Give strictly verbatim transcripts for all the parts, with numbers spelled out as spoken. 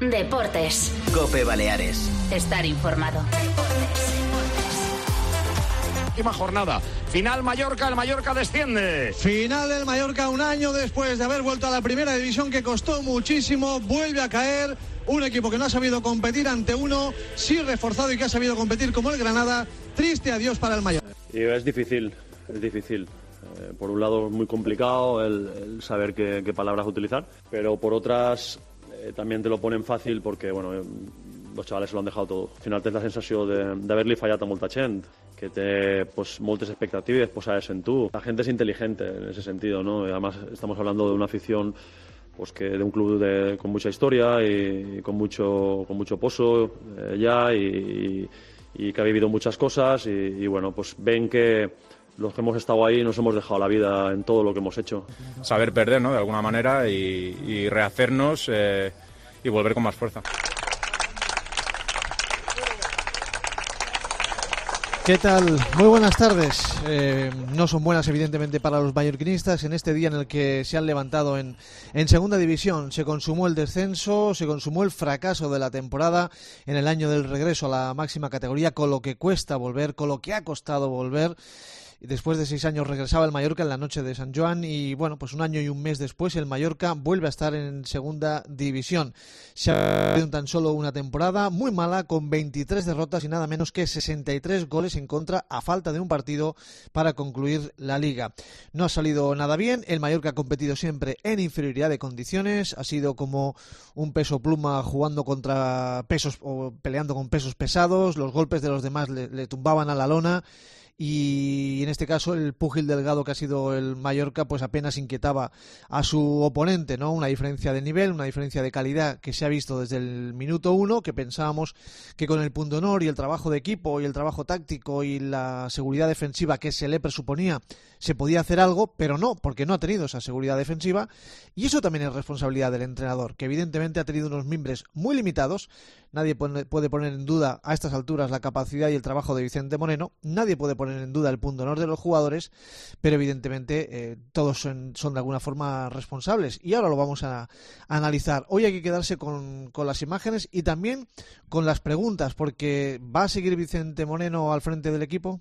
Deportes. COPE Baleares. Estar informado. Última jornada. Final Mallorca, el Mallorca desciende. Final del Mallorca un año después de haber vuelto a la primera división, que costó muchísimo, vuelve a caer. Un equipo que no ha sabido competir ante uno, sí reforzado y que ha sabido competir como el Granada. Triste adiós para el Mallorca. Y es difícil, es difícil. Eh, por un lado es muy complicado el, el saber qué, qué palabras utilizar, pero por otras eh, también te lo ponen fácil porque, bueno, eh, los chavales se lo han dejado todo. Al final tens la sensació de, d'haver-li fallat a molta gent, que té pues, moltes expectatives posades en tu. La gente es inteligente en ese sentido, ¿no? Y además estamos hablando de una afición pues que de un club de, con mucha historia y, y con mucho con mucho pozo eh, ya y, y, y que ha vivido muchas cosas y, y bueno, pues ven que los que hemos estado ahí nos hemos dejado la vida en todo lo que hemos hecho. Saber perder, ¿no? De alguna manera y, y rehacernos eh, y volver con más fuerza. ¿Qué tal? Muy buenas tardes. Eh, no son buenas evidentemente para los mallorquinistas en este día en el que se han levantado en, en segunda división. Se consumó el descenso, se consumó el fracaso de la temporada en el año del regreso a la máxima categoría, con lo que cuesta volver, con lo que ha costado volver. Después de seis años regresaba el Mallorca en la noche de San Joan y bueno, pues un año y un mes después el Mallorca vuelve a estar en segunda división. Se ha perdido en tan solo una temporada muy mala, con veintitrés derrotas y nada menos que sesenta y tres goles en contra a falta de un partido para concluir la liga. No ha salido nada bien, el Mallorca ha competido siempre en inferioridad de condiciones, ha sido como un peso pluma jugando contra pesos o peleando con pesos pesados, los golpes de los demás le, le tumbaban a la lona. Y en este caso el púgil delgado que ha sido el Mallorca pues apenas inquietaba a su oponente, ¿no? Una diferencia de nivel, una diferencia de calidad que se ha visto desde el minuto uno, que pensábamos que con el punto honor y el trabajo de equipo y el trabajo táctico y la seguridad defensiva que se le presuponía se podía hacer algo, pero no, porque no ha tenido esa seguridad defensiva y eso también es responsabilidad del entrenador, que evidentemente ha tenido unos mimbres muy limitados. Nadie puede poner en duda a estas alturas la capacidad y el trabajo de Vicente Moreno, nadie puede poner en duda el punto honor de los jugadores, pero evidentemente eh, todos son, son de alguna forma responsables y ahora lo vamos a, a analizar. Hoy hay que quedarse con, con las imágenes y también con las preguntas, porque ¿va a seguir Vicente Moreno al frente del equipo?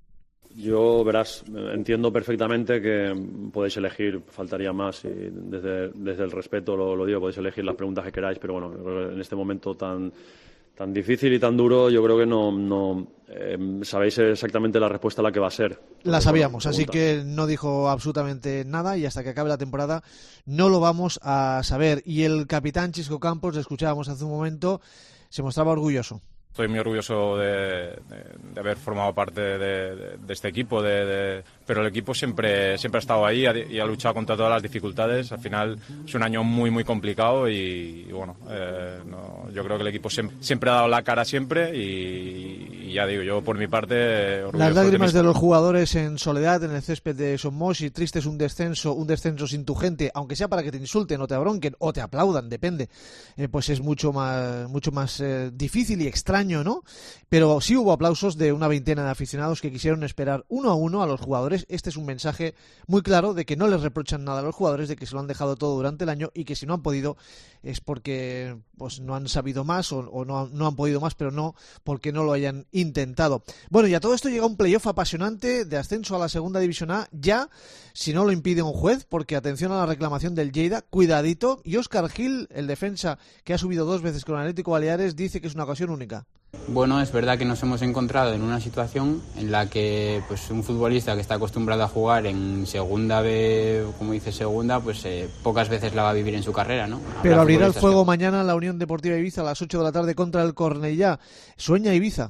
Yo, verás, entiendo perfectamente que podéis elegir, faltaría más, y desde, desde el respeto lo, lo digo, podéis elegir las preguntas que queráis, pero bueno, en este momento tan, tan difícil y tan duro, yo creo que no, no eh, sabéis exactamente la respuesta a la que va a ser. La sabíamos, así que no dijo absolutamente nada y hasta que acabe la temporada no lo vamos a saber. Y el capitán Chisco Campos, le escuchábamos hace un momento, se mostraba orgulloso. Estoy muy orgulloso de, de, de haber formado parte de, de, de este equipo, de, de, pero el equipo siempre, siempre ha estado ahí y ha luchado contra todas las dificultades. Al final es un año muy muy complicado y, y bueno, eh, no, yo creo que el equipo siempre, siempre ha dado la cara siempre y, y ya digo, yo por mi parte orgulloso. Las lágrimas de, de los jugadores en soledad en el césped de Somos y triste es un descenso, un descenso sin tu gente, aunque sea para que te insulten o te abronquen o te aplaudan, depende, eh, pues es mucho más, mucho más eh, difícil y extraño, ¿no? Pero sí hubo aplausos de una veintena de aficionados que quisieron esperar uno a uno a los jugadores. Este es un mensaje muy claro de que no les reprochan nada a los jugadores, de que se lo han dejado todo durante el año y que si no han podido es porque pues no han sabido más o, o no, no han podido más, pero no porque no lo hayan intentado. Bueno, y a todo esto llega un playoff apasionante de ascenso a la segunda división A, ya si no lo impide un juez, porque atención a la reclamación del Lleida, cuidadito, y Óscar Gil, el defensa que ha subido dos veces con Atlético Baleares, dice que es una ocasión única. Bueno, es verdad que nos hemos encontrado en una situación en la que pues un futbolista que está acostumbrado a jugar en segunda B, como dice segunda, pues eh, pocas veces la va a vivir en su carrera, ¿no? Habrá Pero abrirá el fuego que... mañana la Unión Deportiva Ibiza a las ocho de la tarde contra el Cornellá. ¿Sueña Ibiza?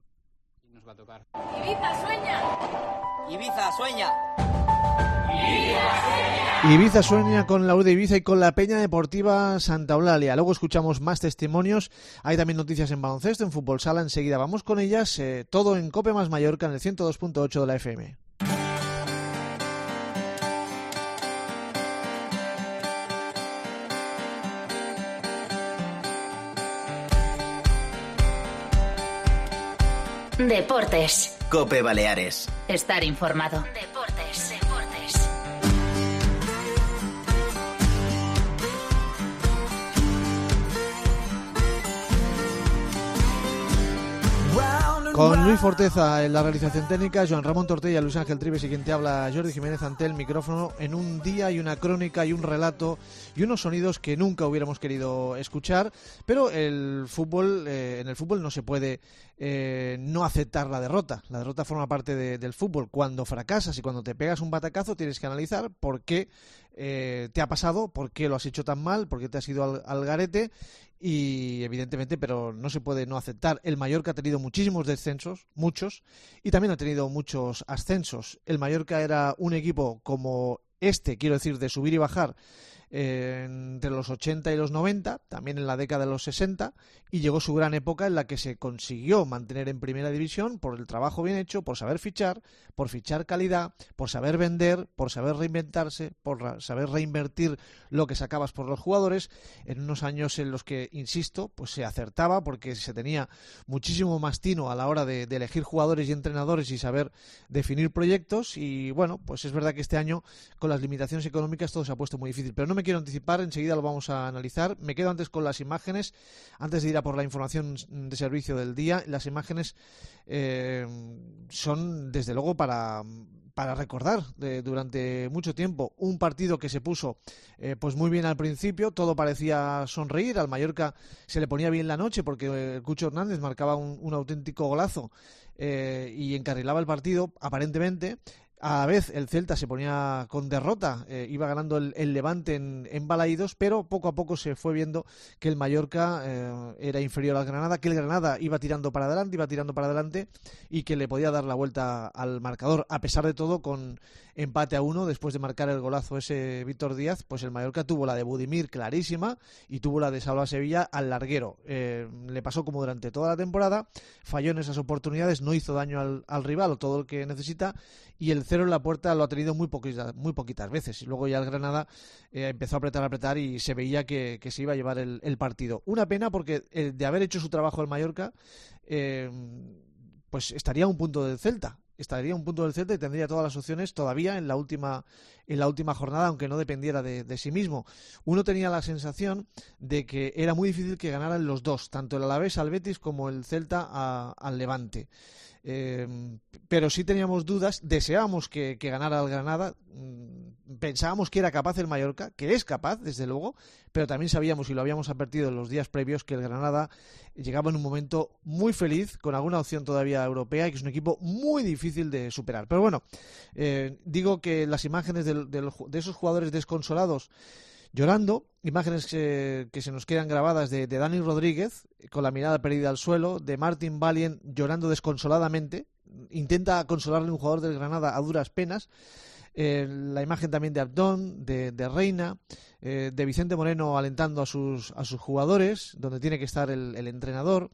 Nos va a tocar. Ibiza sueña. Ibiza sueña. Ibiza sueña con la U de Ibiza y con la Peña Deportiva Santa Eulalia. Luego escuchamos más testimonios. Hay también noticias en baloncesto, en fútbol sala. Enseguida vamos con ellas. Eh, todo en COPE más Mallorca en el ciento dos punto ocho de la F M. Deportes. COPE Baleares. Estar informado. Deportes. Deportes. Con Luis Forteza en la realización técnica, Joan Ramón Tortella, Luis Ángel Trives y quien te habla, Jordi Jiménez, ante el micrófono, en un día y una crónica y un relato y unos sonidos que nunca hubiéramos querido escuchar, pero el fútbol, eh, en el fútbol no se puede eh, no aceptar la derrota. La derrota forma parte de, del fútbol. Cuando fracasas y cuando te pegas un batacazo tienes que analizar por qué eh, te ha pasado, por qué lo has hecho tan mal, por qué te has ido al, al garete. Y evidentemente, pero no se puede no aceptar. El Mallorca ha tenido muchísimos descensos, muchos, y también ha tenido muchos ascensos. El Mallorca era un equipo como este, quiero decir, de subir y bajar, eh, entre los ochenta y los noventa, también en la década de los sesenta, y llegó su gran época en la que se consiguió mantener en primera división por el trabajo bien hecho, por saber fichar, por fichar calidad, por saber vender, por saber reinventarse, por saber reinvertir lo que sacabas por los jugadores, en unos años en los que, insisto, pues se acertaba porque se tenía muchísimo más tino a la hora de, de elegir jugadores y entrenadores y saber definir proyectos. Y bueno, pues es verdad que este año con las limitaciones económicas todo se ha puesto muy difícil, pero no me quiero anticipar, enseguida lo vamos a analizar. Me quedo antes con las imágenes, antes de ir a por la información de servicio del día. Las imágenes eh, son desde luego para para recordar de, durante mucho tiempo un partido que se puso eh, pues muy bien al principio, todo parecía sonreír, al Mallorca se le ponía bien la noche porque el Cucho Hernández marcaba un, un auténtico golazo eh, y encarrilaba el partido aparentemente. A la vez el Celta se ponía con derrota, eh, iba ganando el, el Levante en, en Balaídos, pero poco a poco se fue viendo que el Mallorca eh, era inferior al Granada, que el Granada iba tirando para adelante, iba tirando para adelante y que le podía dar la vuelta al marcador. A pesar de todo, con empate a uno, después de marcar el golazo ese Víctor Díaz, pues el Mallorca tuvo la de Budimir clarísima y tuvo la de Salva Sevilla al larguero. Eh, le pasó como durante toda la temporada, falló en esas oportunidades, no hizo daño al, al rival o todo lo que necesita, y el cero en la puerta lo ha tenido muy poquitas, muy poquitas veces. Y luego ya el Granada eh, empezó a apretar, a apretar y se veía que, que se iba a llevar el, el partido. Una pena porque eh, de haber hecho su trabajo el Mallorca, eh, pues estaría a un punto del Celta. Estaría a un punto del Celta y tendría todas las opciones todavía en la última en la última jornada, aunque no dependiera de, de sí mismo. Uno tenía la sensación de que era muy difícil que ganaran los dos, tanto el Alavés al Betis como el Celta a, al Levante. Eh, pero sí teníamos dudas, deseábamos que, que ganara el Granada, pensábamos que era capaz el Mallorca, que es capaz desde luego, pero también sabíamos y lo habíamos advertido en los días previos que el Granada llegaba en un momento muy feliz, con alguna opción todavía europea, y que es un equipo muy difícil de superar. Pero bueno, eh, digo que las imágenes de, de, de esos jugadores desconsolados llorando, imágenes que, que se nos quedan grabadas de, de Dani Rodríguez con la mirada perdida al suelo, de Martin Valien llorando desconsoladamente, intenta consolarle a un jugador del Granada a duras penas, eh, la imagen también de Abdón, de, de Reina, eh, de Vicente Moreno alentando a sus, a sus jugadores, donde tiene que estar el, el entrenador.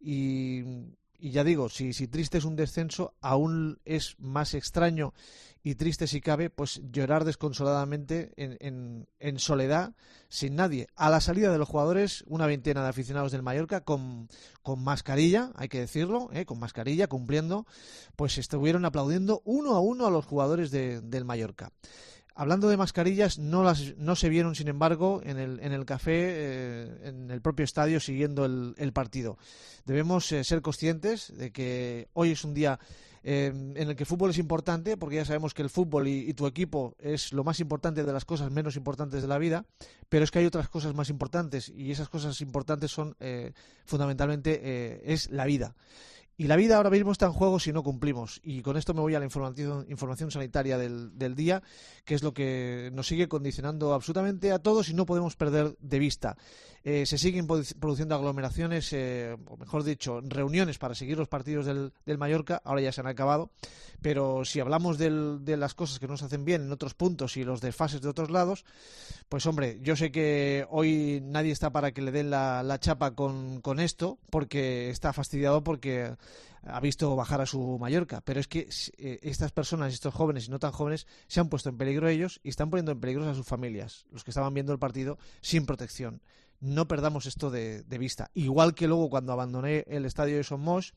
Y, y ya digo, si, si triste es un descenso, aún es más extraño y triste si cabe, pues llorar desconsoladamente en, en, en soledad, sin nadie. A la salida de los jugadores, una veintena de aficionados del Mallorca con, con mascarilla, hay que decirlo, ¿eh? con mascarilla, cumpliendo, pues estuvieron aplaudiendo uno a uno a los jugadores de, del Mallorca. Hablando de mascarillas, no las no se vieron, sin embargo, en el, en el café, eh, en el propio estadio, siguiendo el, el partido. Debemos eh, ser conscientes de que hoy es un día Eh, en el que el fútbol es importante, porque ya sabemos que el fútbol y, y tu equipo es lo más importante de las cosas menos importantes de la vida, pero es que hay otras cosas más importantes, y esas cosas importantes son eh, fundamentalmente eh, es la vida. Y la vida ahora mismo está en juego si no cumplimos. Y con esto me voy a la información, información sanitaria del, del día, que es lo que nos sigue condicionando absolutamente a todos y no podemos perder de vista. Eh, se siguen produciendo aglomeraciones, eh, o mejor dicho, reuniones para seguir los partidos del, del Mallorca. Ahora ya se han acabado. Pero si hablamos del, de las cosas que nos hacen bien en otros puntos y los desfases de otros lados, pues hombre, yo sé que hoy nadie está para que le den la, la chapa con, con esto, porque está fastidiado porque ha visto bajar a su Mallorca, pero es que eh, estas personas, estos jóvenes y no tan jóvenes, se han puesto en peligro ellos y están poniendo en peligro a sus familias, los que estaban viendo el partido sin protección. No perdamos esto de, de vista. Igual que luego cuando abandoné el estadio de Somos,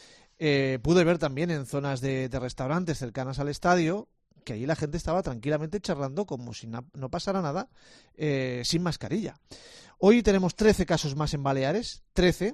eh, pude ver también en zonas de, de restaurantes cercanas al estadio que allí la gente estaba tranquilamente charlando como si na, no pasara nada, eh, sin mascarilla. Hoy tenemos trece casos más en Baleares, trece.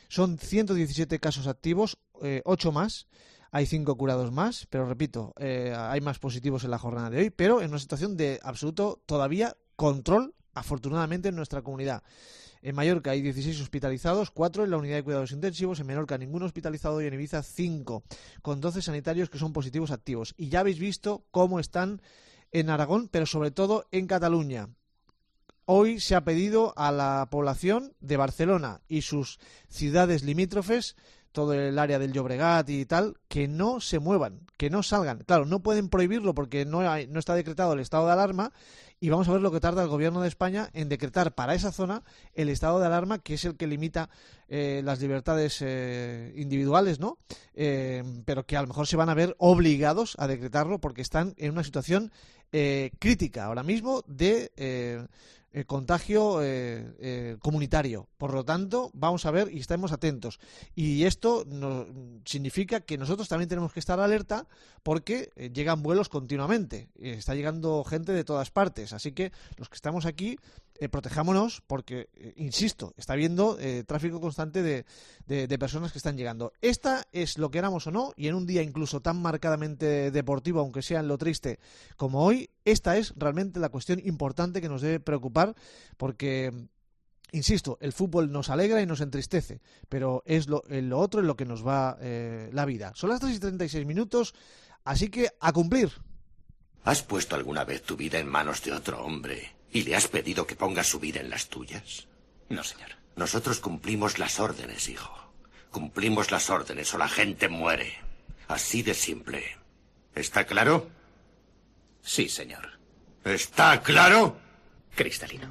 Son ciento diecisiete casos activos, eh, ocho más. Hay cinco curados más, pero repito, eh, hay más positivos en la jornada de hoy, pero en una situación de absoluto todavía control, afortunadamente, en nuestra comunidad. En Mallorca hay dieciséis hospitalizados, cuatro en la unidad de cuidados intensivos, en Menorca ningún hospitalizado y en Ibiza cinco, con doce sanitarios que son positivos activos. Y ya habéis visto cómo están en Aragón, pero sobre todo en Cataluña. Hoy se ha pedido a la población de Barcelona y sus ciudades limítrofes, todo el área del Llobregat y tal, que no se muevan, que no salgan. Claro, no pueden prohibirlo porque no, hay, no está decretado el estado de alarma, y vamos a ver lo que tarda el gobierno de España en decretar para esa zona el estado de alarma, que es el que limita eh, las libertades eh, individuales, ¿no? Eh, pero que a lo mejor se van a ver obligados a decretarlo porque están en una situación eh, crítica ahora mismo de eh, eh, contagio eh, eh, comunitario. Por lo tanto, vamos a ver y estemos atentos. Y esto no, significa que nosotros también tenemos que estar alerta porque eh, llegan vuelos continuamente. Eh, está llegando gente de todas partes. Así que los que estamos aquí, eh, protejámonos porque, eh, insisto, está habiendo eh, tráfico constante de, de, de personas que están llegando. Esta es lo que éramos o no, y en un día incluso tan marcadamente deportivo, aunque sea en lo triste como hoy, esta es realmente la cuestión importante que nos debe preocupar porque, insisto, el fútbol nos alegra y nos entristece, pero es lo, lo otro en lo que nos va eh, la vida. Son las tres y treinta y seis minutos, así que a cumplir. ¿Has puesto alguna vez tu vida en manos de otro hombre y le has pedido que ponga su vida en las tuyas? No, señor. Nosotros cumplimos las órdenes, hijo. Cumplimos las órdenes o la gente muere. Así de simple. ¿Está claro? Sí, señor. ¿Está claro? Cristalino.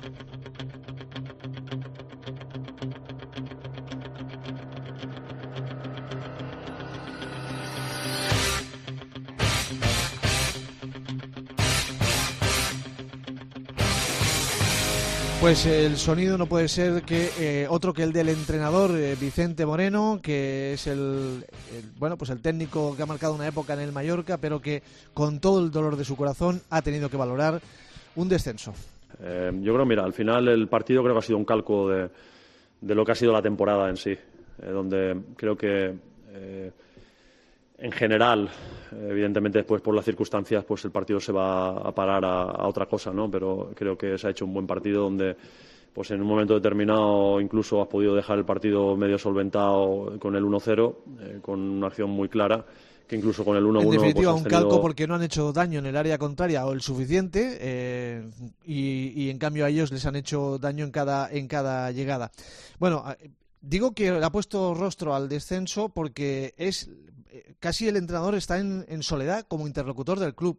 Pues el sonido no puede ser que eh, otro que el del entrenador eh, Vicente Moreno, que es el, el bueno pues el técnico que ha marcado una época en el Mallorca, pero que con todo el dolor de su corazón ha tenido que valorar un descenso. Eh, yo creo, mira, al final el partido creo que ha sido un calco de, de lo que ha sido la temporada en sí, eh, donde creo que eh, en general, evidentemente después por las circunstancias, pues el partido se va a parar a, a otra cosa, ¿no? Pero creo que se ha hecho un buen partido donde, pues en un momento determinado, incluso has podido dejar el partido medio solventado con el uno cero, eh, con una acción muy clara, que incluso con el uno uno... En definitiva, pues, un tenido... calco porque no han hecho daño en el área contraria o el suficiente, eh, y, y en cambio a ellos les han hecho daño en cada, en cada llegada. Bueno, digo que le ha puesto rostro al descenso porque es casi el entrenador está en, en soledad como interlocutor del club.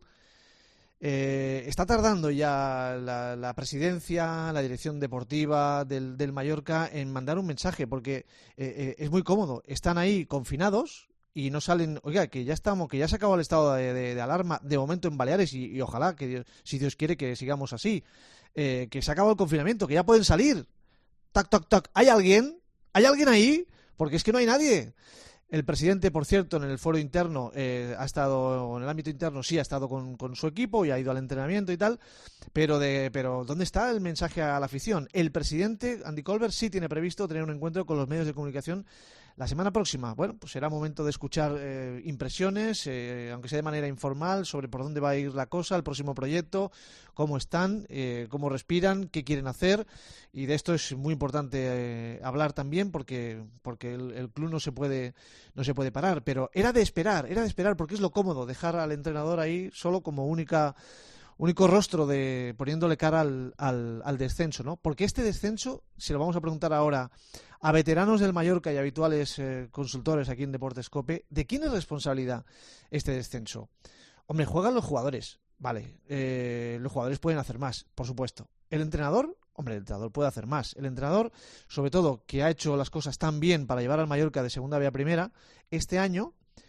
Eh, está tardando ya la, la presidencia, la dirección deportiva del, del Mallorca en mandar un mensaje porque eh, eh, es muy cómodo. Están ahí confinados y no salen. Oiga, que ya estamos, que ya se acabó el estado de, de, de alarma de momento en Baleares y, y ojalá que Dios, si Dios quiere que sigamos así, eh, que se acabó el confinamiento, que ya pueden salir. Tac, tac, tac. ¿Hay alguien? ¿Hay alguien ahí? Porque es que no hay nadie. El presidente, por cierto, en el foro interno, eh, ha estado, en el ámbito interno, sí ha estado con, con su equipo y ha ido al entrenamiento y tal, pero de, pero ¿dónde está el mensaje a la afición? El presidente, Andy Colbert, sí tiene previsto tener un encuentro con los medios de comunicación la semana próxima. Bueno, pues será momento de escuchar eh, impresiones, eh, aunque sea de manera informal, sobre por dónde va a ir la cosa, el próximo proyecto, cómo están, eh, cómo respiran, qué quieren hacer, y de esto es muy importante eh, hablar también porque porque el, el club no se puede no se puede parar, pero era de esperar, era de esperar porque es lo cómodo dejar al entrenador ahí solo como única único rostro de poniéndole cara al, al, al descenso, ¿no? Porque este descenso, se lo vamos a preguntar ahora a veteranos del Mallorca y habituales eh, consultores aquí en Deportes Cope, ¿de quién es responsabilidad este descenso? Hombre, juegan los jugadores, vale, eh, los jugadores pueden hacer más, por supuesto. ¿El entrenador? Hombre, el entrenador puede hacer más. El entrenador, sobre todo, que ha hecho las cosas tan bien para llevar al Mallorca de segunda B a primera, este año,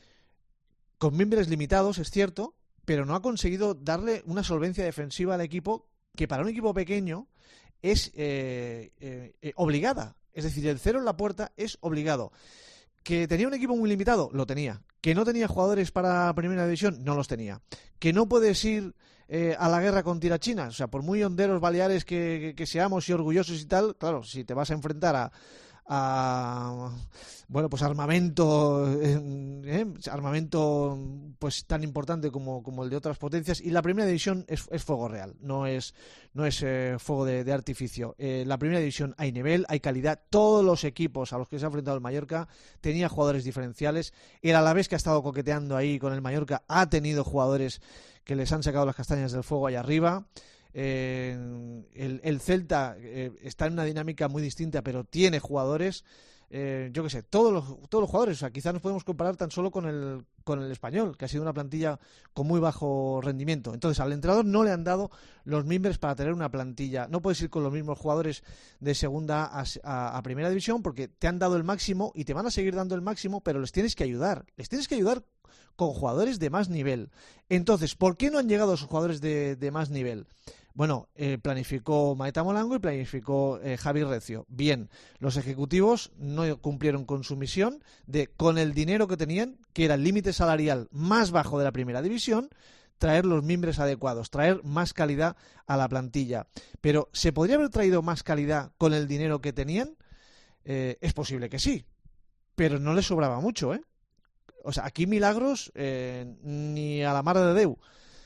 con miembros limitados, es cierto, pero no ha conseguido darle una solvencia defensiva al equipo que para un equipo pequeño es eh, eh, eh, obligada. Es decir, el cero en la puerta es obligado. ¿Que tenía un equipo muy limitado? Lo tenía. ¿Que no tenía jugadores para primera división? No los tenía. ¿Que no puedes ir eh, a la guerra con tirachinas? O sea, por muy honderos baleares que, que, que seamos y orgullosos y tal, claro, si te vas a enfrentar a, a bueno pues armamento eh, armamento pues tan importante como, como el de otras potencias, y la primera división es, es fuego real, no es no es eh, fuego de, de artificio. Eh, la primera división hay nivel, hay calidad, todos los equipos a los que se ha enfrentado el Mallorca tenía jugadores diferenciales. El Alavés, que ha estado coqueteando ahí con el Mallorca, ha tenido jugadores que les han sacado las castañas del fuego allá arriba. Eh, el, el Celta eh, está en una dinámica muy distinta, pero tiene jugadores, eh, yo qué sé, todos los, todos los jugadores. O sea, quizás nos podemos comparar tan solo con el, con el Español, que ha sido una plantilla con muy bajo rendimiento. Entonces, al entrenador no le han dado los mimbres para tener una plantilla. No puedes ir con los mismos jugadores de segunda a, a, a primera división, porque te han dado el máximo y te van a seguir dando el máximo, pero les tienes que ayudar. Les tienes que ayudar con jugadores de más nivel. Entonces, ¿por qué no han llegado esos jugadores de, de más nivel? Bueno, eh, planificó Maeta Molango y planificó eh, Javi Recio. Bien, los ejecutivos no cumplieron con su misión de, con el dinero que tenían, que era el límite salarial más bajo de la primera división, traer los mimbres adecuados, traer más calidad a la plantilla. Pero, ¿se podría haber traído más calidad con el dinero que tenían? Eh, es posible que sí, pero no les sobraba mucho, ¿eh? O sea, aquí milagros eh, ni a la mar de Déu.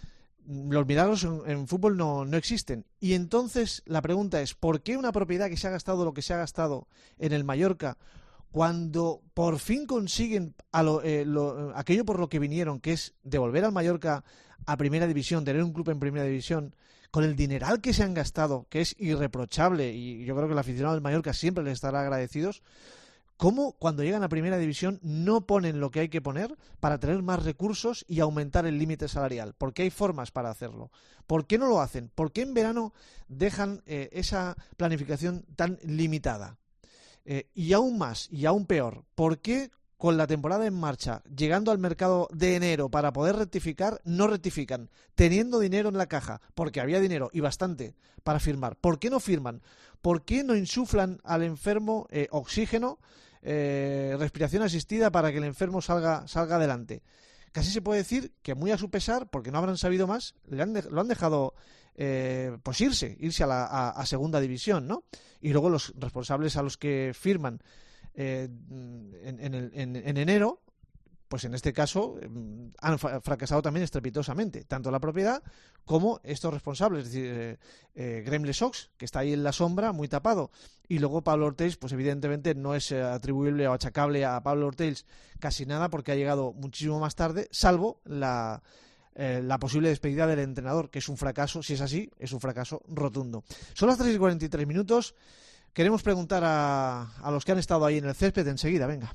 Los milagros en, en fútbol no, no existen. Y entonces la pregunta es, ¿por qué una propiedad que se ha gastado lo que se ha gastado en el Mallorca, cuando por fin consiguen a lo, eh, lo, aquello por lo que vinieron, que es devolver al Mallorca a primera división, tener un club en primera división, con el dineral que se han gastado, que es irreprochable, y yo creo que el aficionado del Mallorca siempre les estará agradecidos? ¿Cómo cuando llegan a primera división no ponen lo que hay que poner para tener más recursos y aumentar el límite salarial? Porque hay formas para hacerlo. ¿Por qué no lo hacen? ¿Por qué en verano dejan eh, esa planificación tan limitada? Eh, y aún más, y aún peor, ¿por qué con la temporada en marcha, llegando al mercado de enero para poder rectificar, no rectifican, teniendo dinero en la caja? Porque había dinero, y bastante, para firmar. ¿Por qué no firman? ¿Por qué no insuflan al enfermo eh, oxígeno, Eh, respiración asistida, para que el enfermo salga salga adelante? Casi se puede decir que, muy a su pesar, porque no habrán sabido más, le han de, lo han dejado eh, pues irse, irse a, la, a, a segunda división, ¿no? Y luego los responsables a los que firman eh, en, en, el, en, en enero, pues en este caso eh, han fracasado también estrepitosamente, tanto la propiedad como estos responsables, es decir, eh, eh, Graeme Le Saux, que está ahí en la sombra, muy tapado, y luego Pablo Ortells, pues evidentemente no es eh, atribuible o achacable a Pablo Ortells casi nada, porque ha llegado muchísimo más tarde, salvo la, eh, la posible despedida del entrenador, que es un fracaso. Si es así, es un fracaso rotundo. Son las tres y cuarenta y tres minutos, queremos preguntar a, a los que han estado ahí en el césped enseguida, venga.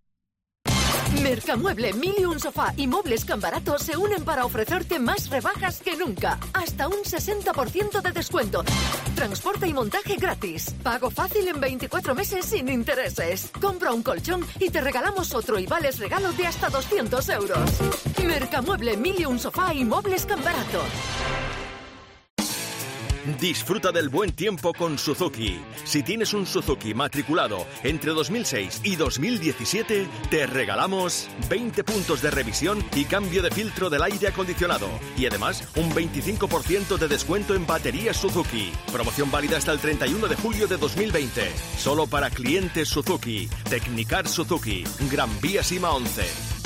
Mercamueble, Mil y un Sofá y Muebles Can Barato se unen para ofrecerte más rebajas que nunca. Hasta un sesenta por ciento de descuento. Transporte y montaje gratis. Pago fácil en veinticuatro meses sin intereses. Compra un colchón y te regalamos otro y vales regalo de hasta doscientos euros. Mercamueble, Mil y un Sofá y Muebles Can Barato. Disfruta del buen tiempo con Suzuki. Si tienes un Suzuki matriculado entre dos mil seis y dos mil diecisiete, te regalamos veinte puntos de revisión y cambio de filtro del aire acondicionado. Y además, un veinticinco por ciento de descuento en baterías Suzuki. Promoción válida hasta el treinta y uno de julio de dos mil veinte. Solo para clientes Suzuki. Tecnicar Suzuki. Gran Vía Sima once.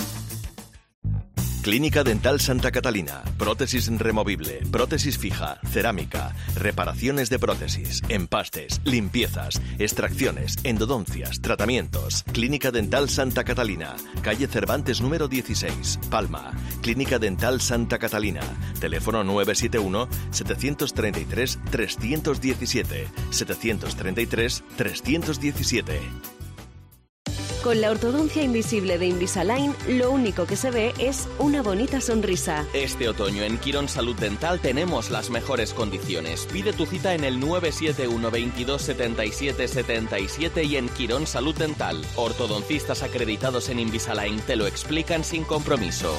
Clínica Dental Santa Catalina. Prótesis removible, prótesis fija, cerámica, reparaciones de prótesis, empastes, limpiezas, extracciones, endodoncias, tratamientos. Clínica Dental Santa Catalina. Calle Cervantes número dieciséis, Palma. Clínica Dental Santa Catalina. Teléfono nueve siete uno, siete tres tres, tres uno siete. siete tres tres, tres uno siete. Con la ortodoncia invisible de Invisalign, lo único que se ve es una bonita sonrisa. Este otoño en Quirón Salud Dental tenemos las mejores condiciones. Pide tu cita en el nueve siete uno, veintidós, setenta y siete, setenta y siete y en Quirón Salud Dental. Ortodoncistas acreditados en Invisalign te lo explican sin compromiso.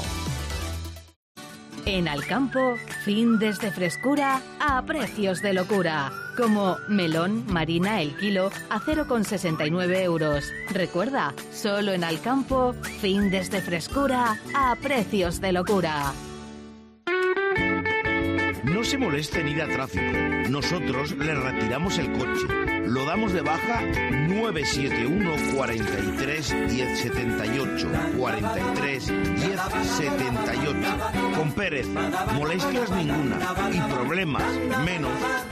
En Alcampo, findes de frescura a precios de locura. Como melón, marina, el kilo a cero coma sesenta y nueve euros. Recuerda, solo en Alcampo, findes de frescura a precios de locura. No se moleste en ir a tráfico. Nosotros le retiramos el coche. Lo damos de baja nueve siete uno, cuarenta y tres, diez setenta y ocho. cuarenta y tres, diez setenta y ocho. Con Pérez, molestias ninguna y problemas menos.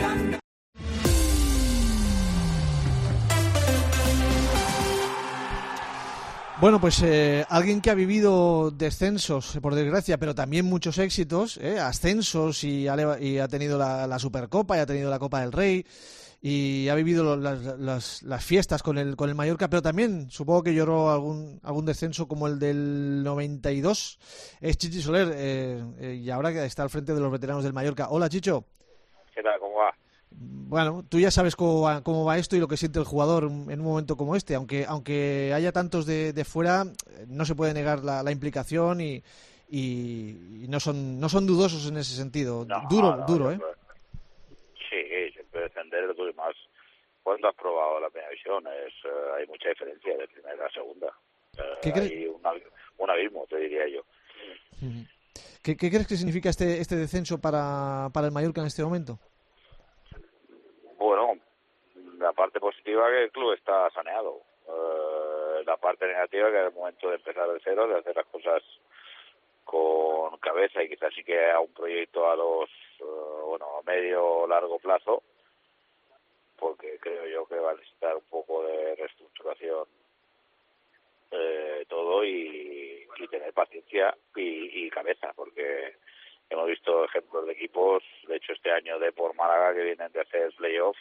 Bueno, pues eh, alguien que ha vivido descensos, por desgracia, pero también muchos éxitos, eh, ascensos y ha, y ha tenido la, la Supercopa y ha tenido la Copa del Rey y ha vivido las, las, las fiestas con el con el Mallorca, pero también supongo que lloró algún algún descenso como el del noventa y dos. Es Chichi Soler eh, eh, y ahora que está al frente de los veteranos del Mallorca. Hola, Chicho. ¿Qué tal? ¿Cómo va? Bueno, tú ya sabes cómo va, cómo va esto y lo que siente el jugador en un momento como este. Aunque aunque haya tantos de, de fuera, no se puede negar la, la implicación y, y, y no son no son dudosos en ese sentido. No, duro, no, duro, siempre, ¿eh? Sí, siempre defender tú y más. Cuando has probado la primera división, es, uh, hay mucha diferencia de primera a segunda. Uh, ¿Qué crees? Hay un, un abismo, te diría yo. ¿Qué, ¿Qué crees que significa este este descenso para, para el Mallorca en este momento? Bueno, la parte positiva que el club está saneado. Uh, la parte negativa que es el momento de empezar de cero, de hacer las cosas con cabeza y quizás sí que a un proyecto a los, uh, bueno, a medio o largo plazo, porque creo yo que va a necesitar un poco de reestructuración eh, todo y, y tener paciencia y, y cabeza, porque hemos visto ejemplos de equipos, de hecho este año de por Málaga que vienen de hacer playoff,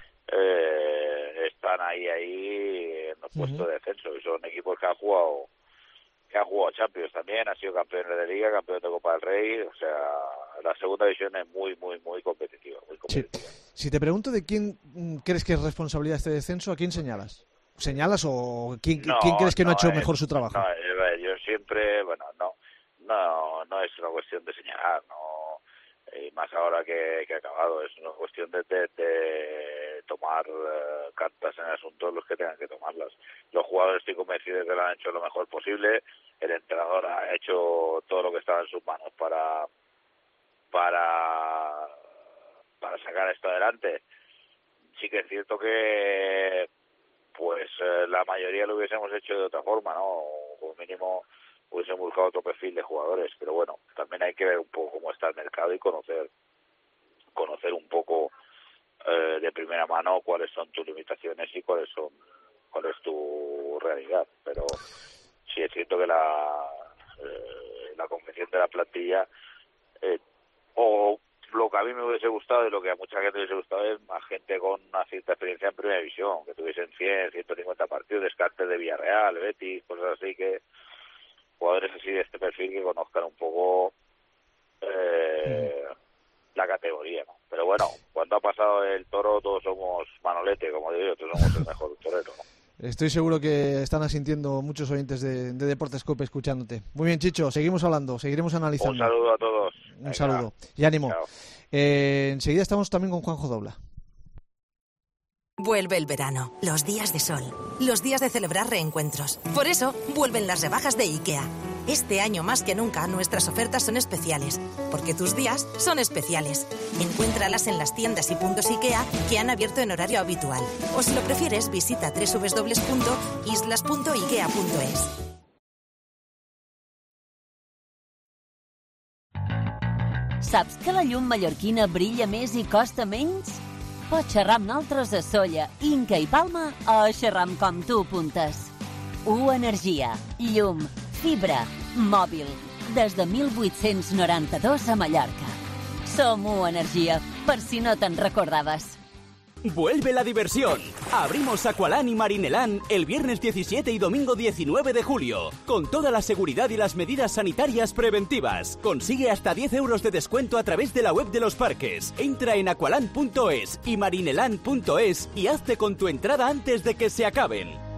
eh, están ahí ahí en los puestos de descenso y son equipos que han jugado que han jugado Champions también, han sido campeones de Liga, campeones de Copa del Rey, o sea, la segunda división es muy, muy, muy competitiva, muy competitiva. Sí. Si te pregunto de quién crees que es responsabilidad de este descenso, ¿a quién señalas? ¿Señalas o quién, no, quién crees que no, no ha hecho es, mejor su trabajo? No, yo siempre, bueno, no, no, no es una cuestión de señalar, no, y más ahora que, que ha acabado, es una cuestión de, de, de tomar uh, cartas en el asunto los que tengan que tomarlas. Los jugadores estoy convencido de que lo han hecho lo mejor posible, el entrenador ha hecho todo lo que estaba en sus manos para para para sacar esto adelante. Sí que es cierto que pues eh, la mayoría lo hubiésemos hecho de otra forma, ¿no? Como mínimo hubiésemos buscado otro perfil de jugadores, pero bueno, también hay que ver un poco cómo está el mercado y conocer conocer un poco eh, de primera mano cuáles son tus limitaciones y cuáles son cuál es tu realidad, pero sí es cierto que la eh, la confección de la plantilla eh, o lo que a mí me hubiese gustado y lo que a mucha gente le hubiese gustado es más gente con una cierta experiencia en primera división, que tuviesen cien, ciento cincuenta partidos, descarte de Villarreal, Betis, cosas así, que jugadores así de este perfil que conozcan un poco eh, la categoría, ¿no? Pero bueno, cuando ha pasado el toro todos somos Manolete, como digo yo, todos somos el mejor torero, ¿no? Estoy seguro que están asintiendo muchos oyentes de, de Deportes Cope escuchándote. Muy bien, Chicho, seguimos hablando, seguiremos analizando. Un saludo a todos. Un Venga. saludo y ánimo. Eh, enseguida estamos también con Juanjo Dobla. Vuelve el verano, los días de sol, los días de celebrar reencuentros. Por eso, vuelven las rebajas de IKEA. Este año más que nunca nuestras ofertas son especiales, porque tus días son especiales. Encuéntralas en las tiendas y puntos IKEA que han abierto en horario habitual. O si lo prefieres, visita doble u doble u doble u punto islas punto ikea punto es. Saps que la llum mallorquina brilla més i costa menys? Pots xerrar amb nosaltres a Sóller, Inca i Palma o xerrar amb com tu apuntes. U Energia, llum, fibra, mòbil, des de mil vuit-cents noranta-dos a Mallorca. Som U Energia, per si no te'n recordaves. Vuelve la diversión. Abrimos Aqualand y Marineland el viernes diecisiete y domingo diecinueve de julio, con toda la seguridad y las medidas sanitarias preventivas. Consigue hasta diez euros de descuento a través de la web de los parques. Entra en aqualand punto es y marineland punto es y hazte con tu entrada antes de que se acaben.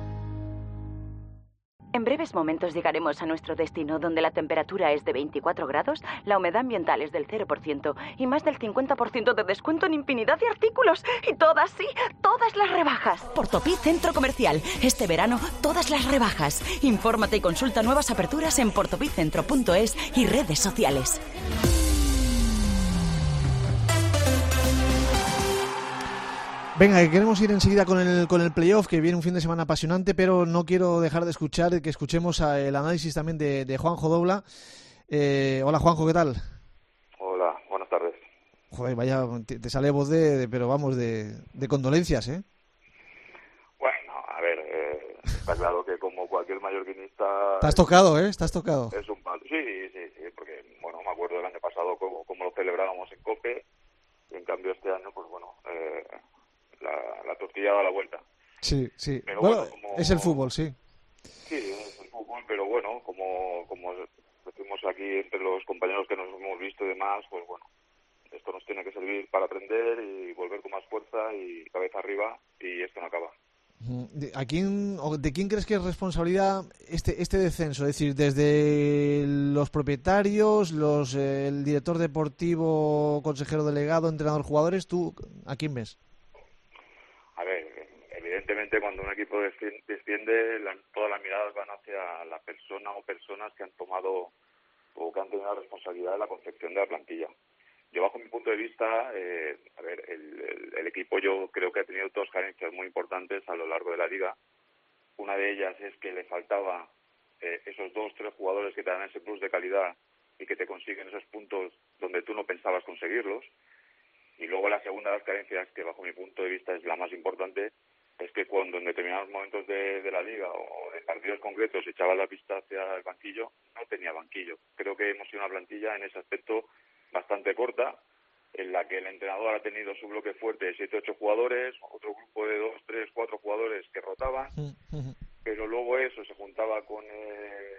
En breves momentos llegaremos a nuestro destino, donde la temperatura es de veinticuatro grados, la humedad ambiental es del cero por ciento y más del cincuenta por ciento de descuento en infinidad de artículos. Y todas, sí, todas las rebajas. Portopí Centro Comercial. Este verano, todas las rebajas. Infórmate y consulta nuevas aperturas en portopicentro punto es y redes sociales. Venga, que queremos ir enseguida con el con el playoff, que viene un fin de semana apasionante, pero no quiero dejar de escuchar, que escuchemos a el análisis también de, de Juanjo Dobla. Eh, hola Juanjo, ¿qué tal? Hola, buenas tardes. Joder, vaya, te, te sale voz de, de, pero vamos, de, de condolencias, ¿eh? Bueno, a ver, eh, está claro que como cualquier mallorquinista... Te has tocado, ¿eh? Te has tocado. Es un palo. Sí, sí, sí, porque, bueno, me acuerdo del año pasado cómo, cómo lo celebrábamos en COPE, y en cambio este año, pues bueno, eh, la, la tortilla da la vuelta. Sí, sí. Pero bueno, bueno, como... es el fútbol, sí. Sí, es el fútbol, pero bueno, como, como decimos aquí entre los compañeros que nos hemos visto y demás, pues bueno, esto nos tiene que servir para aprender y volver con más fuerza y cabeza arriba, y esto no acaba. ¿A quién, ¿De quién crees que es responsabilidad este este descenso? Es decir, desde los propietarios, los eh, el director deportivo, consejero delegado, entrenador, jugadores, ¿tú a quién ves? A ver, evidentemente cuando un equipo desciende, la, todas las miradas van hacia la persona o personas que han tomado o que han tenido la responsabilidad de la confección de la plantilla. Yo, bajo mi punto de vista, eh, a ver, el, el, el equipo yo creo que ha tenido dos carencias muy importantes a lo largo de la liga. Una de ellas es que le faltaba eh, esos dos, tres jugadores que te dan ese plus de calidad y que te consiguen esos puntos donde tú no pensabas conseguirlos. Y luego la segunda de las carencias, que bajo mi punto de vista es la más importante, es que cuando en determinados momentos de, de la liga o de partidos concretos echaba la vista hacia el banquillo, no tenía banquillo. Creo que hemos sido una plantilla en ese aspecto bastante corta, en la que el entrenador ha tenido su bloque fuerte de siete ocho jugadores, otro grupo de dos, tres, cuatro jugadores que rotaban, pero luego eso se juntaba con eh,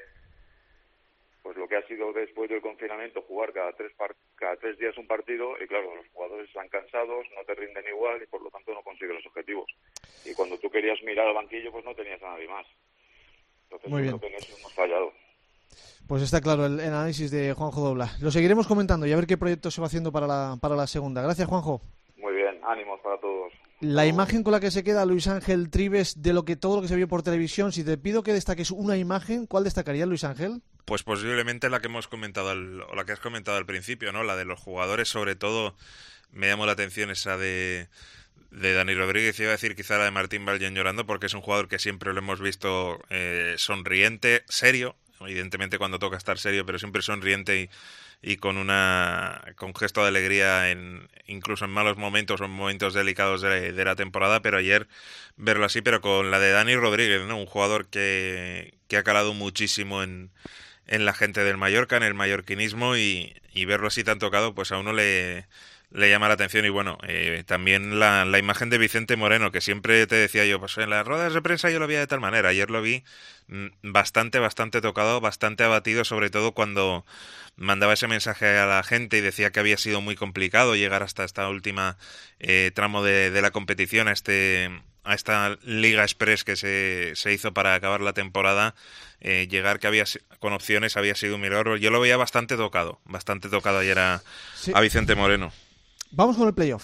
pues lo que ha sido después del confinamiento, jugar cada tres par cada tres días un partido, y claro, los jugadores están cansados, no te rinden igual y por lo tanto no consigues los objetivos. Y cuando tú querías mirar al banquillo, pues no tenías a nadie más. Entonces Muy yo bien. creo que en eso hemos fallado. Pues está claro el, el análisis de Juanjo Dobla. Lo seguiremos comentando y a ver qué proyecto se va haciendo para la, para la segunda. Gracias, Juanjo. Muy bien, ánimos para todos. La imagen con la que se queda Luis Ángel Trives de lo que todo lo que se vio por televisión, si te pido que destaques una imagen, ¿cuál destacaría, Luis Ángel? Pues posiblemente la que hemos comentado al, o la que has comentado al principio, ¿no? La de los jugadores, sobre todo me llamó la atención esa de de Dani Rodríguez, iba a decir quizá la de Martín Vallen llorando, porque es un jugador que siempre lo hemos visto eh, sonriente, serio, evidentemente cuando toca estar serio, pero siempre sonriente y, y con una con gesto de alegría en incluso en malos momentos o en momentos delicados de, de la temporada, pero ayer verlo así, pero con la de Dani Rodríguez, ¿no? Un jugador que, que ha calado muchísimo en, en la gente del Mallorca, en el mallorquinismo, y, y verlo así tan tocado, pues a uno le le llama la atención. Y bueno, eh, también la, la imagen de Vicente Moreno, que siempre te decía yo, pues en las ruedas de prensa yo lo veía de tal manera. Ayer lo vi mmm, bastante, bastante tocado, bastante abatido, sobre todo cuando mandaba ese mensaje a la gente y decía que había sido muy complicado llegar hasta esta última eh, tramo de, de la competición, a este a esta Liga Express que se, se hizo para acabar la temporada. Eh, llegar que había con opciones había sido un milagro. Yo lo veía bastante tocado, bastante tocado ayer a, sí. a Vicente Moreno. Vamos con el playoff.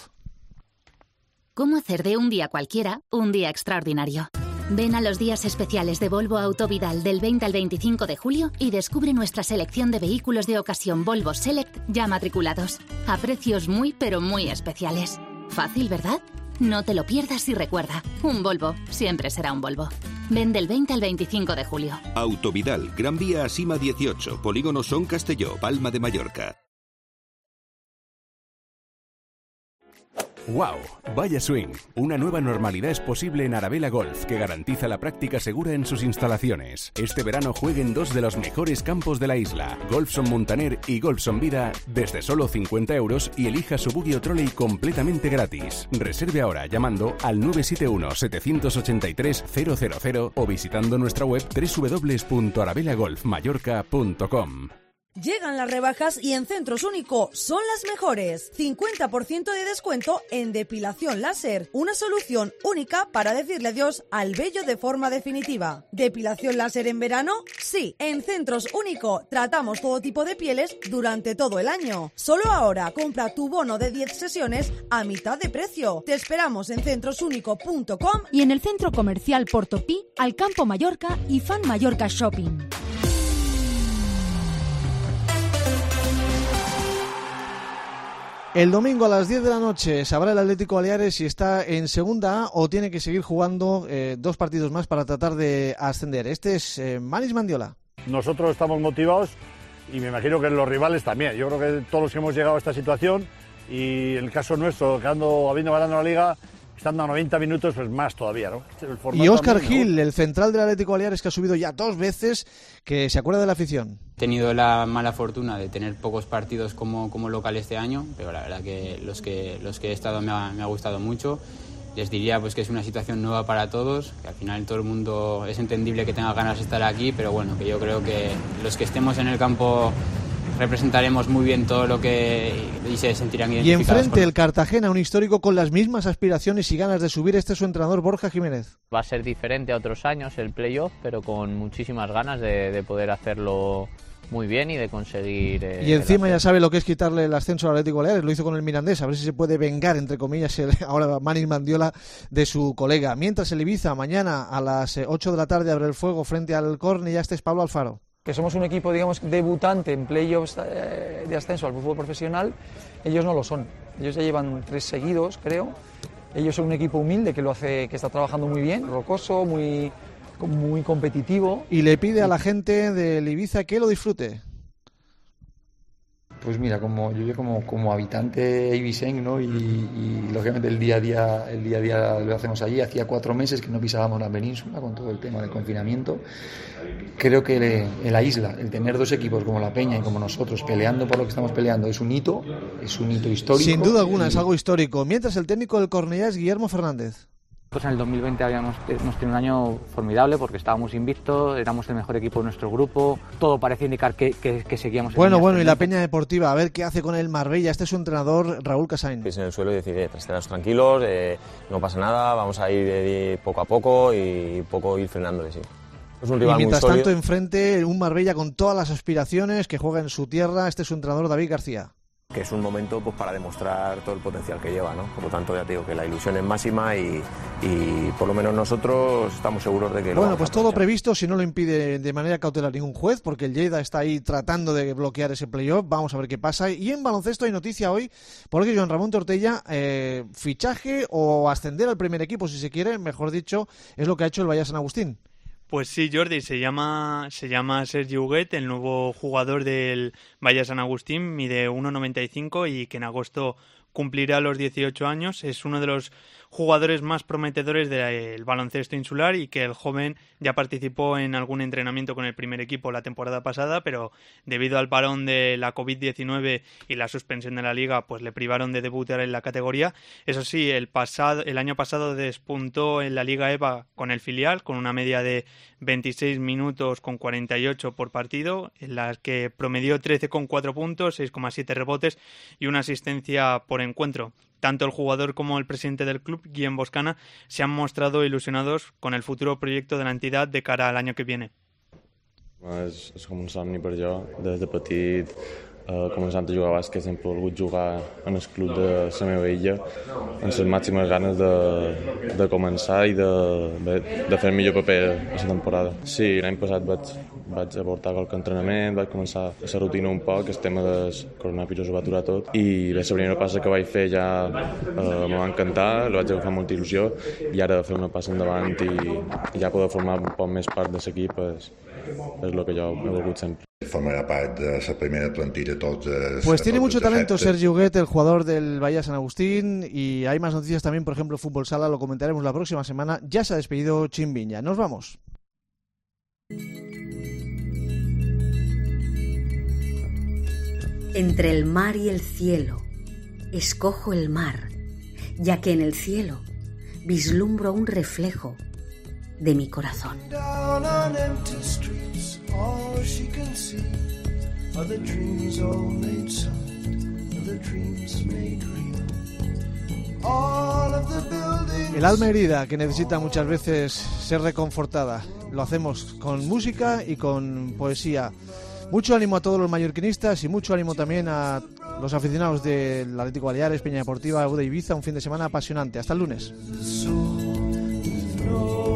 ¿Cómo hacer de un día cualquiera un día extraordinario? Ven a los días especiales de Volvo Autovidal del veinte al veinticinco de julio y descubre nuestra selección de vehículos de ocasión Volvo Select ya matriculados, a precios muy pero muy especiales. Fácil, ¿verdad? No te lo pierdas y recuerda, un Volvo siempre será un Volvo. Ven del veinte al veinticinco de julio. Autovidal, Gran Vía a Sima dieciocho, Polígono Son Castelló, Palma de Mallorca. ¡Wow! Vaya swing. Una nueva normalidad es posible en Arabella Golf, que garantiza la práctica segura en sus instalaciones. Este verano juegue en dos de los mejores campos de la isla, Golfson Montaner y Golfson Vida, desde solo cincuenta euros, y elija su buggy o trolley completamente gratis. Reserve ahora llamando al nueve siete uno, siete ocho tres, cero cero cero o visitando nuestra web doble u doble u doble u punto arabella golf mallorca punto com. Llegan las rebajas y en Centros Único son las mejores. cincuenta por ciento de descuento en depilación láser. Una solución única para decirle adiós al vello de forma definitiva. ¿Depilación láser en verano? Sí. En Centros Único tratamos todo tipo de pieles durante todo el año. Solo ahora compra tu bono de diez sesiones a mitad de precio. Te esperamos en centros único punto com y en el Centro Comercial Portopí, Alcampo Mallorca y Fan Mallorca Shopping. El domingo a las diez de la noche sabrá el Atlético Baleares si está en segunda A o tiene que seguir jugando eh, dos partidos más para tratar de ascender. Este es eh, Manis Mandiola. Nosotros estamos motivados y me imagino que los rivales también. Yo creo que todos los que hemos llegado a esta situación, y el caso nuestro, quedando, habiendo ganado la Liga, estando a noventa minutos, pues más todavía, ¿no? Y Óscar Gil, el central del Atlético Baleares, que ha subido ya dos veces, que se acuerda de la afición. He tenido la mala fortuna de tener pocos partidos como, como local este año, pero la verdad que los que, los que he estado me ha, me ha gustado mucho. Les diría pues que es una situación nueva para todos, que al final todo el mundo es entendible que tenga ganas de estar aquí, pero bueno, que yo creo que los que estemos en el campo representaremos muy bien todo lo que y se sentirán identificados. Y enfrente con... el Cartagena, un histórico con las mismas aspiraciones y ganas de subir. Este es su entrenador, Borja Jiménez. Va a ser diferente a otros años el playoff, pero con muchísimas ganas de, de poder hacerlo muy bien y de conseguir... Eh, y encima ya sabe lo que es quitarle el ascenso al Atlético Baleares. Lo hizo con el Mirandés, a ver si se puede vengar, entre comillas, el, ahora Manis Mandiola, de su colega. Mientras el Ibiza mañana a las ocho de la tarde abre el fuego frente al Cornellá. Este es Pablo Alfaro. Que somos un equipo, digamos, debutante en playoffs de ascenso al fútbol profesional. Ellos no lo son. Ellos ya llevan tres seguidos, creo. Ellos son un equipo humilde que lo hace, que está trabajando muy bien, rocoso, muy, muy competitivo. Y le pide a la gente del Ibiza que lo disfrute. Pues mira, como yo como, como habitante ibicenco, ¿no? Y, y lógicamente el día a día el día a día lo hacemos allí. Hacía cuatro meses que no pisábamos la península con todo el tema del confinamiento. Creo que en la isla el tener dos equipos como la Peña y como nosotros peleando por lo que estamos peleando es un hito, es un hito histórico. Sin duda alguna, y... es algo histórico. Mientras el técnico del Cornellá es Guillermo Fernández. Pues en el dos mil veinte habíamos hemos tenido un año formidable porque estábamos invictos, éramos el mejor equipo de nuestro grupo, todo parecía indicar que, que, que seguíamos... Bueno, bueno, y la Peña Deportiva, a ver qué hace con el Marbella. Este es su entrenador, Raúl Casain. En el suelo y decir, eh, estarnos tranquilos, eh, no pasa nada, vamos a ir eh, poco a poco y poco ir frenándole, sí. Es un rival y mientras muy tanto, enfrente, un Marbella con todas las aspiraciones, que juega en su tierra. Este es su entrenador, David García. Que es un momento pues para demostrar todo el potencial que lleva, ¿no? Por lo tanto, ya te digo que la ilusión es máxima y, y por lo menos nosotros estamos seguros de que... Bueno, pues todo previsto, si no lo impide de manera cautelar ningún juez, porque el Lleida está ahí tratando de bloquear ese playoff. Vamos a ver qué pasa. Y en baloncesto hay noticia hoy, porque Joan Ramón Tortella, eh, fichaje o ascender al primer equipo, si se quiere, mejor dicho, es lo que ha hecho el Bahía San Agustín. Pues sí, Jordi, se llama se llama Sergi Huguet, el nuevo jugador del Bahía San Agustín, mide uno noventa y cinco y que en agosto cumplirá los dieciocho años. Es uno de los jugadores más prometedores del baloncesto insular y que el joven ya participó en algún entrenamiento con el primer equipo la temporada pasada, pero debido al parón de la covid diecinueve y la suspensión de la liga, pues le privaron de debutar en la categoría. Eso sí, el pasado el año pasado despuntó en la Liga E V A con el filial, con una media de veintiséis minutos con cuarenta y ocho por partido, en las que promedió trece coma cuatro puntos, seis coma siete rebotes y una asistencia por encuentro. Tanto el jugador como el presidente del club, Guillem Boscana, se han mostrado ilusionados con el futuro proyecto de la entidad de cara al año que viene. És, és com un somni per jo. Des de petit, eh, començant a jugar a bàsquet, sempre he volgut jugar en el club de la meva illa, amb les màximes ganes de, de començar i de, de, de fer el millor paper a la temporada. Sí, l'any passat vaig, vaig aportar qualque entrenament, vaig començar a la rutina un poc, el tema del coronavirus ho va aturar tot, i la primera passa que vaig fer ja eh, me va encantar, la vaig agafar molta il·lusió, i ara fer una passa endavant i, i ja poder formar un poc més part de l'equip és, és el que jo he volgut sempre. Formará parte de la primera plantilla tots els, Pues tiene tots mucho els talento efectes. Sergi Huguet, el jugador del Bahía San Agustín, y hay más noticias también, por ejemplo, Fútbol Sala, lo comentaremos la próxima semana. Ya se ha despedido Chimbiña. Nos vamos. Entre el mar y el cielo, escojo el mar, ya que en el cielo vislumbro un reflejo de mi corazón. Down on empty streets, all she can see are the dreams all made solid, are the dreams made real. All of the buildings. El alma herida que necesita muchas veces ser reconfortada. Lo hacemos con música y con poesía. Mucho ánimo a todos los mallorquinistas y mucho ánimo también a los aficionados del Atlético Baleares, Peña Deportiva, U D Ibiza. Un fin de semana apasionante. Hasta el lunes.